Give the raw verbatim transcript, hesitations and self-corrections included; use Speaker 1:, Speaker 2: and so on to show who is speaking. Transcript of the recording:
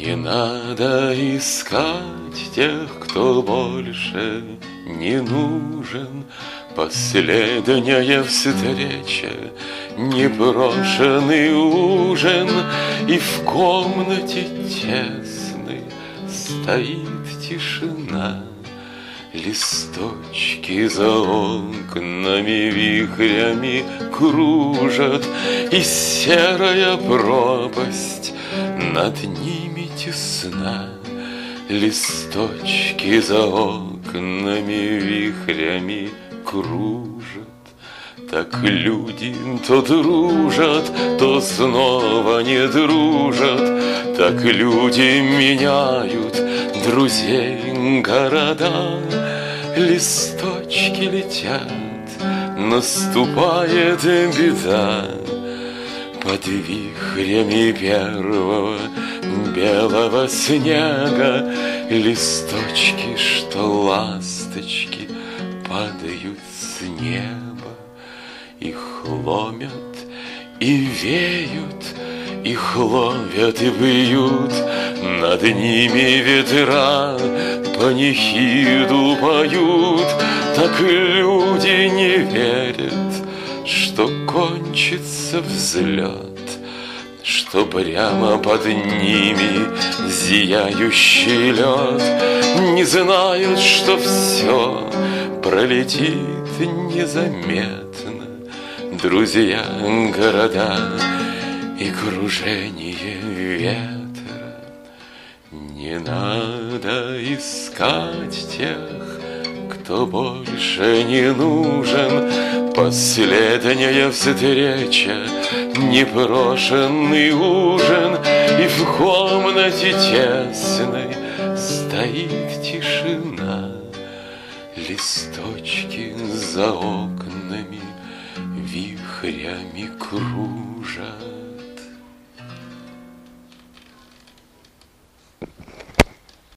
Speaker 1: Не надо искать тех, кто больше не нужен. Последняя встреча, непрошенный ужин, и в комнате тесной стоит тишина. Листочки за окнами вихрями кружат, и серая пропасть над ними тесна. Листочки за окнами вихрями кружат. Так люди то дружат, то снова не дружат. Так люди меняют друзей города. Листочки летят, наступает беда. Под вихрями первого белого снега листочки, что ласточки, падают с неба. Их ломят и веют, их ловят и бьют. Над ними ветра панихиду поют. Так люди не верят, что кончится взлет, что прямо под ними зияющий лед. Не знают, что все пролетит незаметно. Друзья, города и кружение ветра. Не надо искать тех, кто больше не нужен. Последняя встреча, непрошенный ужин, и в комнате тесной стоит тишина. Листочки за окнами вихрями кружат.